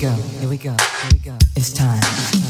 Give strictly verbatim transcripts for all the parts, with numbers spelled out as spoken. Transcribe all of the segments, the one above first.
go, here we go, here we go. It's time, it's time.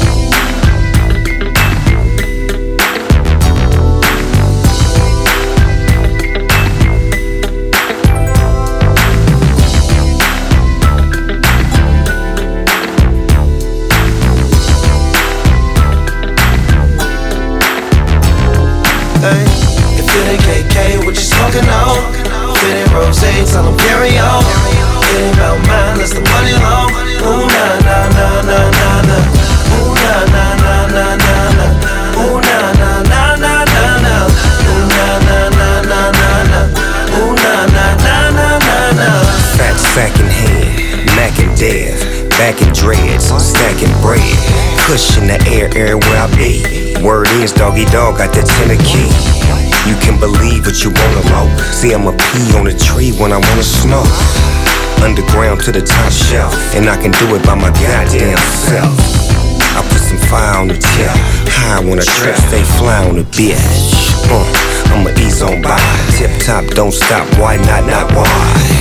Hey, if it ain't K K, what you smoking on? If it ain't rose, tell them carry on. It ain't about mine, let's the money long. Ooh, nah, nah, nah, nah, nah, nah. Ooh, nah, nah, nah, nah, nah, nah. Ooh, nah, nah, nah, nah, nah, nah. Ooh, nah, nah, nah, nah, nah, nah. Ooh, nah, nah, nah, nah, nah, nah. Fat sack in hand, Mac and Dev, back in dreads, stacking bread. Kush in the air, everywhere I be. Word is, doggy dog got that tenor key. You can believe what you wanna low. See, I'm a pea on a tree when I wanna smoke. Underground to the top shelf, and I can do it by my goddamn self. I put some fire on the tip, high when I trip, stay fly on the bitch. Uh, I'ma ease on by, tip top, don't stop, why not, not why?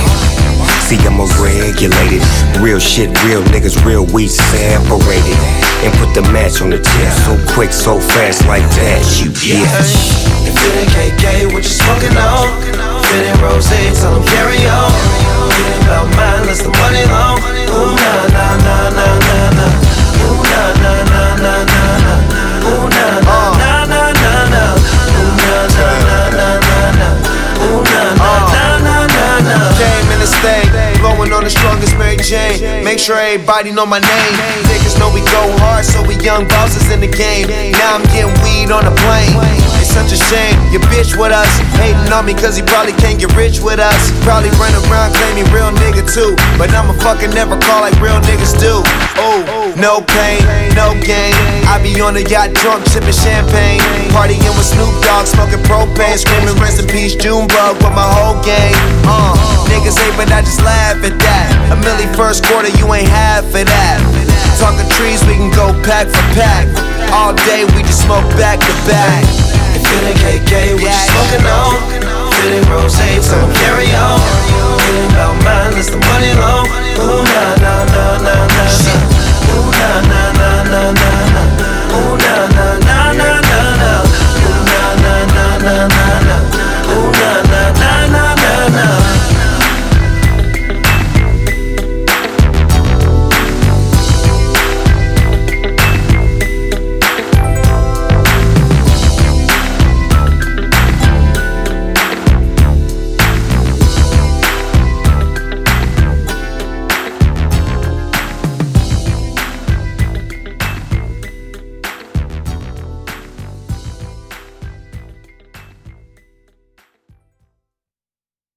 See, I'm a regulated, real shit, real niggas, real weed separated. And put the match on the tip, so quick, so fast like that, you bitch. If it ain't K K, what you smoking on? If it ain't rose, tell them carry on. It ain't about mine, let's the money long. Ooh, nah, nah, nah, nah, nah, nah. Ooh, nah, nah, nah, nah, nah, nah. Ooh, nah, nah, nah, nah, nah, nah. Ooh, nah, nah, nah, nah, nah, nah. Ooh, nah, nah, nah, nah, nah, nah. Came in this thing, blowing on the strongest Mary Jane. Make sure everybody know my name. Niggas know we go hard, so we young bosses in the game. Now I'm getting weed on a plane. It's such a shame, your bitch with us, hating on me cause he probably can't get rich with us. Probably run around claiming real nigga too, but I'ma fucking never call like real niggas do. Oh, no pain, no gain. I be on the yacht drunk, sipping champagne, partying with Snoop Dogg, smoking propane, screaming rest in peace Junebug with my whole gang. Uh, niggas hate but I just laugh at that. A milli first quarter, you ain't half of that. Talking trees, we can go pack for pack. All day we just smoke back to back. If it ain't K K, what you smoking on? If it ain't rose, tell them carry on. It ain't about mine, let's the money long. Ooh, nah, nah, nah, nah, nah, nah. Ooh, nah, nah, nah, nah, nah.